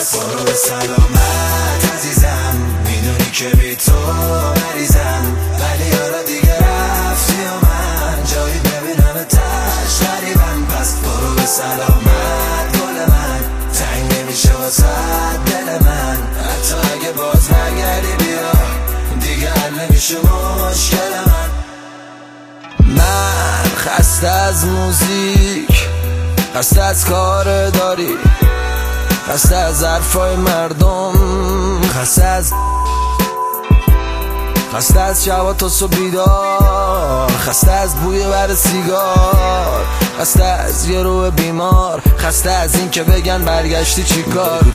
پس برو به سلامت عزیزم، میدونی که بی تو مریضم، ولی یارا دیگه رفتی و من جایی ببینم تش غریبم. پس برو به سلامت گل من، تنگ نمیشه واسه دل من، حتی اگه باز نگردی بیا دیگه حل نمیشه مشکل من. من خسته از موزیک، خسته از کار داری، خسته از حرفای مردم، خسته از شبا تا صبح بیدار، خسته از بوی بر سیگار، خسته از یه روح بیمار، خسته از این که بگن برگشتی چی کار.